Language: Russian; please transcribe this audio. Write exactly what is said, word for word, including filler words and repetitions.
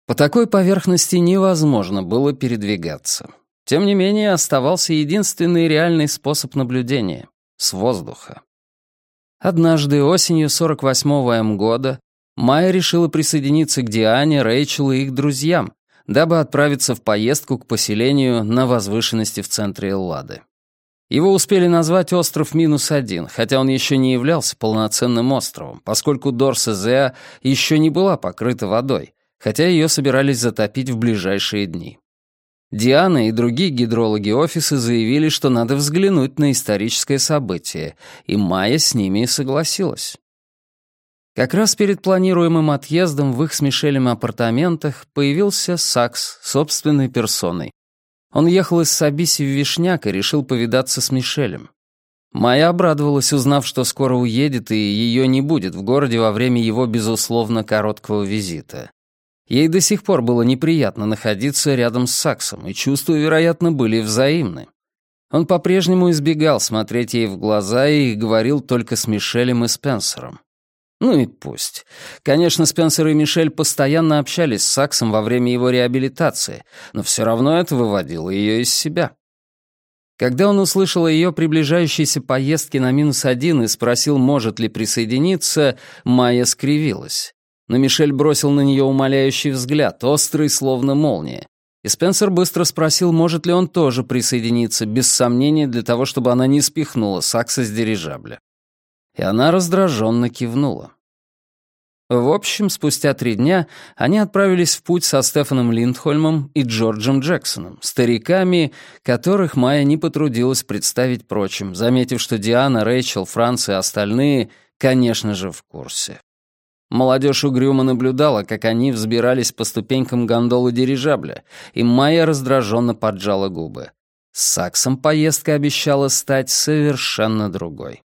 По такой поверхности невозможно было передвигаться. Тем не менее, оставался единственный реальный способ наблюдения — с воздуха. Однажды осенью сорок восьмого эм года Майя решила присоединиться к Диане, Рэйчел и их друзьям, дабы отправиться в поездку к поселению на возвышенности в центре Эллады. Его успели назвать остров минус один, хотя он еще не являлся полноценным островом, поскольку Дорсезеа еще не была покрыта водой, хотя ее собирались затопить в ближайшие дни. Диана и другие гидрологи офиса заявили, что надо взглянуть на историческое событие, и Майя с ними и согласилась. Как раз перед планируемым отъездом в их с Мишелем апартаментах появился Сакс собственной персоной. Он ехал из Сабиси в Вишняк и решил повидаться с Мишелем. Майя обрадовалась, узнав, что скоро уедет и ее не будет в городе во время его, безусловно, короткого визита. Ей до сих пор было неприятно находиться рядом с Саксом, и чувства, вероятно, были взаимны. Он по-прежнему избегал смотреть ей в глаза и говорил только с Мишелем и Спенсером. Ну и пусть. Конечно, Спенсер и Мишель постоянно общались с Саксом во время его реабилитации, но все равно это выводило ее из себя. Когда он услышал о ее приближающейся поездке на минус один и спросил, может ли присоединиться, Майя скривилась. Но Мишель бросил на нее умоляющий взгляд, острый, словно молния. И Спенсер быстро спросил, может ли он тоже присоединиться, без сомнения, для того, чтобы она не спихнула Сакса с дирижабля. И она раздраженно кивнула. В общем, спустя три дня они отправились в путь со Стефаном Линдхольмом и Джорджем Джексоном, стариками, которых Майя не потрудилась представить прочим, заметив, что Диана, Рэйчел, Франц и остальные, конечно же, в курсе. Молодежь угрюмо наблюдала, как они взбирались по ступенькам гондолы дирижабля, и Майя раздраженно поджала губы. С Саксом поездка обещала стать совершенно другой.